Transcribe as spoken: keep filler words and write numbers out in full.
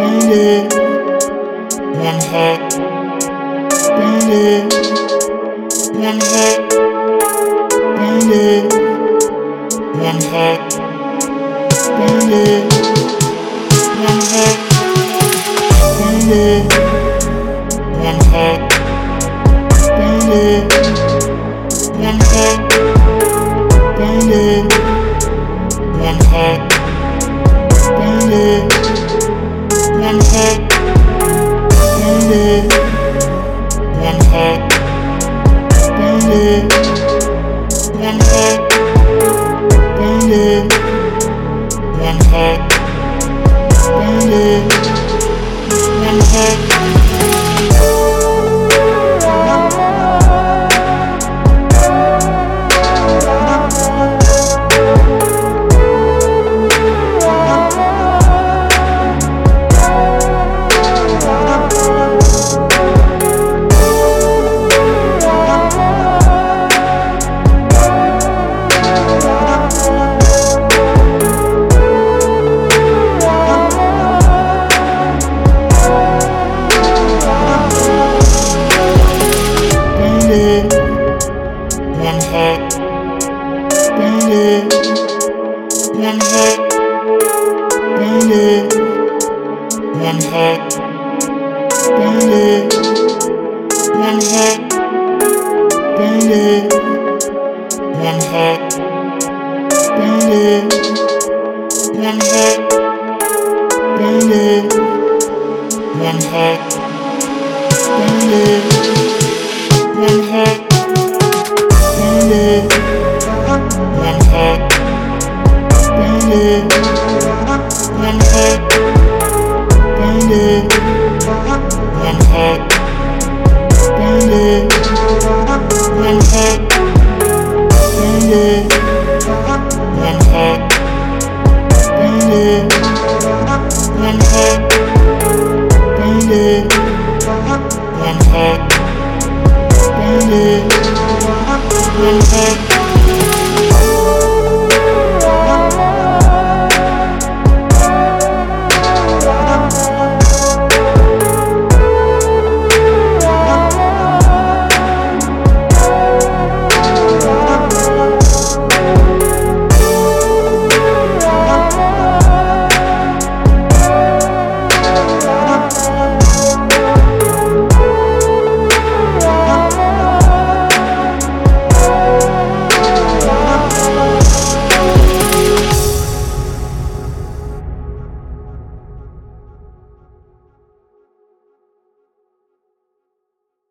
Bandit, one hot. Bandit, one hot. Bandit, one hot. Bandit, one hot. Bandit, one hot. Bandit, one hot. Bandit, one hot. Bandit, one hot. Bandit, one hot. Bandit, one hot. Bandit, one hot. Bandit, one hot. One hot. Bandit, one hot. Bandit, one hot. Bandit, one hot. Bandit, one hot. Bandit, one hot. Bandit, one hot. Bandit, one hot. Bandit, one hot. Bandit, one hot. Bandit, one hot. Bandit, one hot. Bandit, one hot. Bandit, one hot. Bandit, one hot. Bandit, one hot.